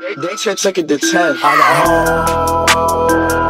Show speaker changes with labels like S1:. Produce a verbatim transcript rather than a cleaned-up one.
S1: They took it to ten. I got home.